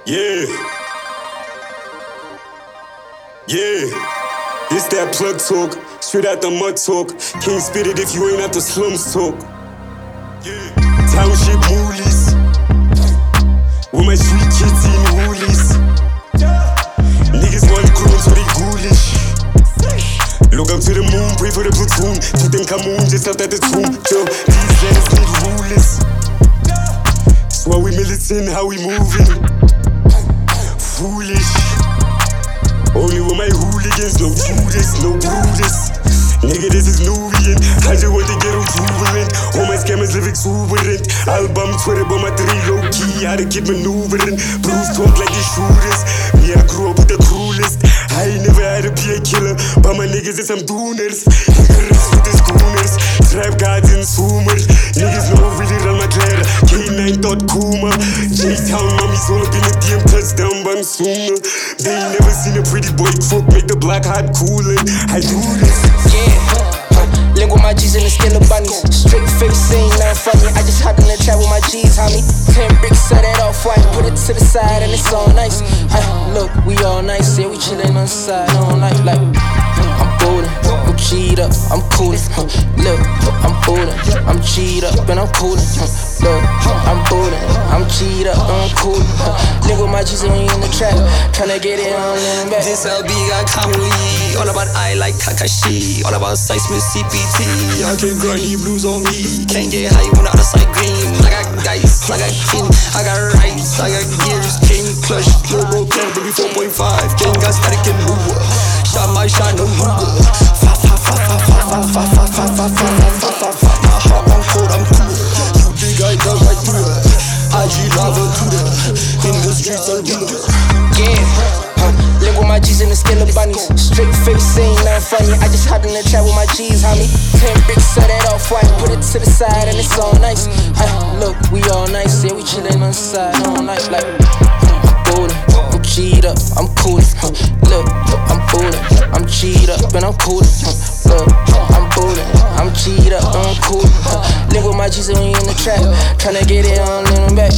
Yeah. Yeah. This that plug talk, straight out the mud talk. Can't spit it if you ain't at the slums talk. Yeah. Township moolies. With my street kids in woolies. Niggas want clones so they ghoulish. Look up to the moon, pray for the platoon. Tutankhamun just left at the tomb. Yo, these lands need rulers. That's why we militant, how we moving. Foolish. Only with my hooligans, no Judas, no Brutus. Nigga, this is Nubian. I just want to get jubilant. All my scammers live exuberant. Album Twitter, but my three low key. How to keep maneuvering. Bruce talk like the shooters. Me, I grew up with the cruelest. I ain't never had to be a killer, but my niggas is some dooners. Niggas with the schooners. Trap gods and zoomers. Niggas know really run my clear. K9 thought Kuma. J-Town mommies all up in the DM touchdown bang sooner. They ain't never seen a pretty boy crook make the black hot coolin'. I do this. Link with my G's in the skin of bunnies. Straight face, ain't nothing funny. I just hopped in the trap with my G's, homie. 10 bricks, set it off white. Put it to the side and it's all nice. Look, we all nice, yeah, we chillin' on the side all night. Like, I'm bootin', I'm G'd up, I'm coolin'. Look, I'm bootin', I'm G'd up and I'm coolin'. Look, I'm bootin', I'm G'd up and I'm coolin'. Link with my G's when you in the trap, tryna get it on in back. This LB got Kamui, all about I like Kakashi, all about seismic CPT. I can grind the blues on me, can't get high without a sight green. I got dice, I got king, I got rights, I got gears, king, clutch, low bro, can't be 4.5. King got static and move. Shot my shot, no Ruger. Fa fa fa fa fa fa fa fa fa fa fa fa fa. My heart on cold, I'm cool. You big I dug right through it. IG lava to the in the streets of Ruger. Link with my G's in the skin of bunnies. Straight face, ain't nothing funny. I just hopped in the trap with my G's, homie. 10 bricks, set it off white. Put it to the side and it's all nice. Look, we all nice, yeah, we chillin' on the side all night. Like, I'm bootin', I'm G'd up, I'm coolin'. Look, I'm bootin', I'm G'd up and I'm coolin'. Look, I'm bootin', I'm G'd up and I'm coolin'. Link with my G's when you in the trap, tryna get it on in the back.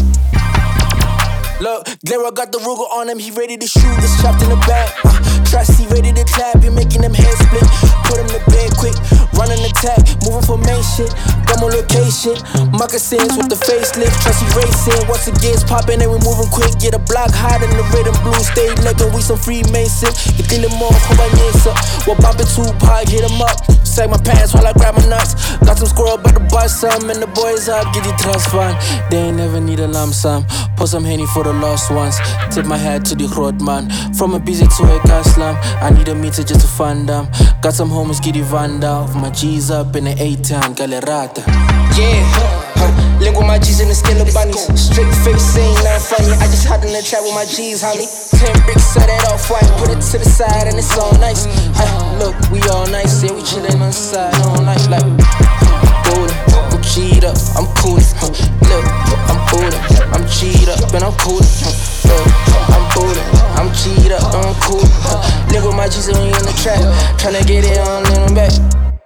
Look, Glera got the Ruger on him, he ready to shoot, it's trapped in the back. Trusty ready to tap, you're making them heads split. Put him to bed quick, running attack, moving for main shit. Got more location, moccasins with the facelift. Trusty racing, once it gets poppin' and we moving quick. Get a block hot in the red and blue, stay neckin', we some Freemason. Get in the more, kubanyesa. We'll bop it Tupac, hit him up. Sag my pants while I grab my nuts. Got some squirrel by the bus, some and the boys up, get the trust fund. They ain't never need a lump sum. Pour some Henny for the lost ones. Tip my hat to the road man. From a busy to a gas slum. I need a meter just to fund them. Got some homies, get the van down. My G's up in the A-town, Galerata. Link with my G's in the skin of bunnies. Straight face, ain't nothing funny. I just hopped in the trap with my G's, homie. 10 bricks, set it off white. Put it to the side and it's all nice. Look, we all nice, yeah, we chillin' on the side all night. Like, I'm bootin', I'm G'd up, I'm coolin'. Look, I'm bootin', I'm G'd up and I'm coolin'. Look, I'm bootin', I'm G'd up and I'm coolin'. Link with my G's when you in the trap, tryna get it on in the back.